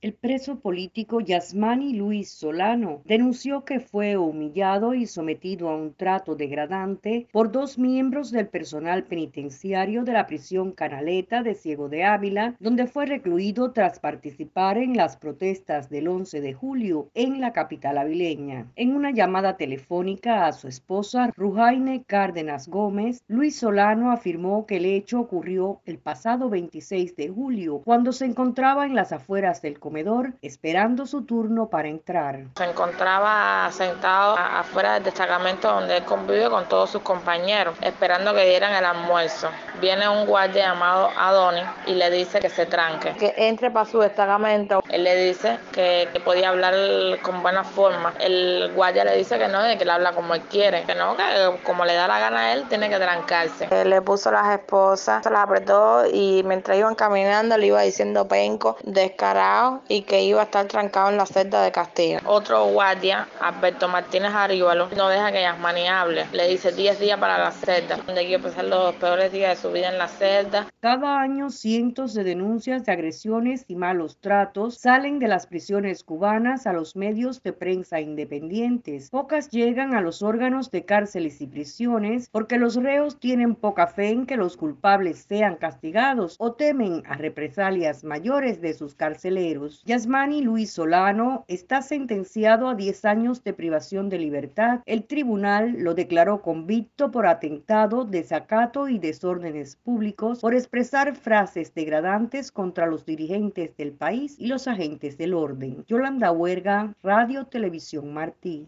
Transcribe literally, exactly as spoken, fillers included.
El preso político Yasmani Luis Solano denunció que fue humillado y sometido a un trato degradante por dos miembros del personal penitenciario de la prisión Canaleta de Ciego de Ávila, donde fue recluido tras participar en las protestas del once de julio en la capital avileña. En una llamada telefónica a su esposa Rujaine Cárdenas Gómez, Luis Solano afirmó que el hecho ocurrió el pasado veintiséis de julio, cuando se encontraba en las afueras del comedor esperando su turno para entrar. Se encontraba sentado afuera del destacamento donde él convive con todos sus compañeros, esperando que dieran el almuerzo. Viene un guardia llamado Adonis y le dice que se tranque, que entre para su destacamento. Él le dice que, que podía hablar con buena forma. El guardia le dice que no, que él habla como él quiere, que no, que como le da la gana a él, tiene que trancarse. Él le puso las esposas, se las apretó y mientras iban caminando le iba diciendo penco, descarado y que iba a estar trancado en la celda de castigo. Otro guardia, Alberto Martínez Ariuelo, no deja que Yasmani hable. Le dice diez días para la celda, donde quiere pasar los peores días de su vida en la celda. Cada año cientos de denuncias de agresiones y malos tratos salen de las prisiones cubanas a los medios de prensa independientes. Pocas llegan a los órganos de cárceles y prisiones porque los reos tienen poca fe en que los culpables sean castigados o temen a represalias mayores de sus carceleros. Yasmani Luis Solano está sentenciado a diez años de privación de libertad. El tribunal lo declaró convicto por atentado, desacato y desórdenes públicos, por expresar frases degradantes contra los dirigentes del país y los agentes del orden. Yolanda Huerga, Radio Televisión Martí.